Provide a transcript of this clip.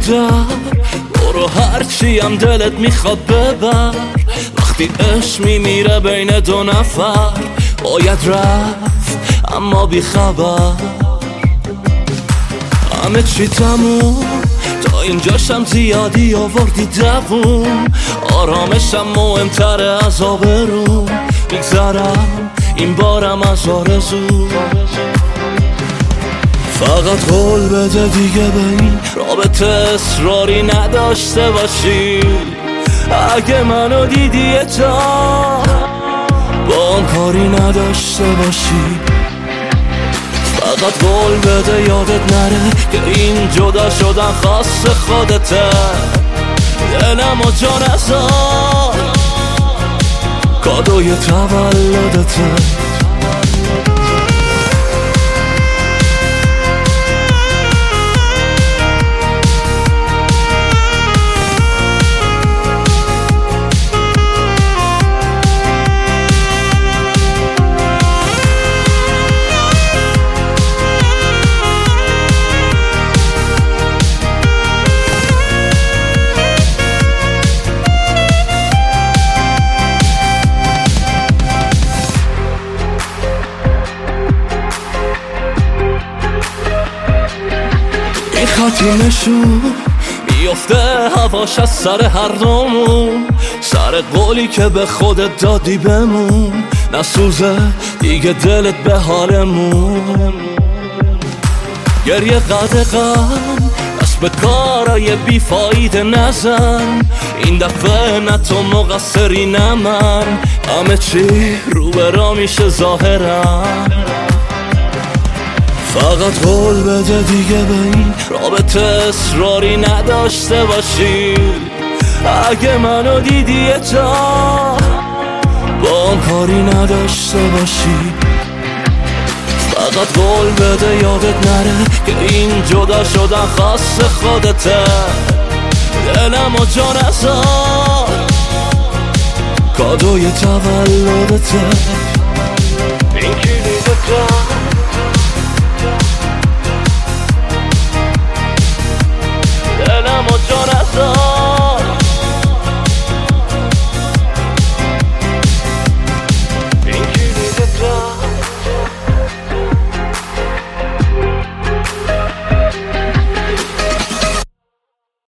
در برو هرچی هم دلت میخواد ببر. وقتی عشق میمیره بین دو نفر باید رفت اما بی خبر. همه چی تموم تا اینجاشم زیادی آوردی دووم. آرامشم مهمتره از آبروم. میگذرم این بارم از آرزو. فقط قول بده دیگه به این رابطه اصراری نداشته باشی. اگه منو دیدی یه جا با هم کاری نداشته باشی. فقط قول بده یادت نره که این جدا شدن خاص خودته. دلم و جا نذار کادوی تولدته. خاطی نشون میفته هواش از سر هر دومون. سر قولی که به خودت دادی بمون. نسوزه دیگه دلت به حالمون. گریه قدقم دست به کارای بیفایده نزن. این دفعه نه تو مقصری نه من. همه چی رو به را میشه ظاهرم. فقط قول بده دیگه به این رابطه اصراری نداشته باشی. اگه منو دیدی یه جا با هم کاری نداشته باشی. فقط قول بده یادت نره که این جدا شدن خاص خودته. دلم و جا نذار کادوی تولدته. این کلیدته.